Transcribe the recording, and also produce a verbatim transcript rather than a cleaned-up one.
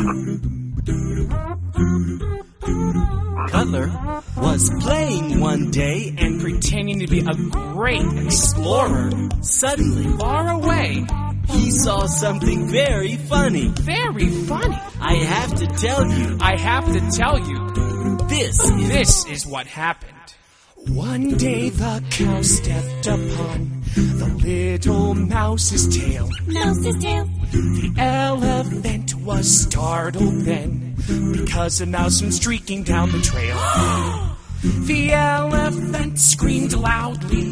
Cutler was playing one day and pretending to be a great explorer. Suddenly, Far away. he saw something very funny. Very funny. I have to tell you, I have to tell you, this is... this is what happened. One day the cow stepped upon the little mouse's tail. Mouse's tail. The elephant was startled then, because a mouse went streaking down the trail. The elephant screamed loudly.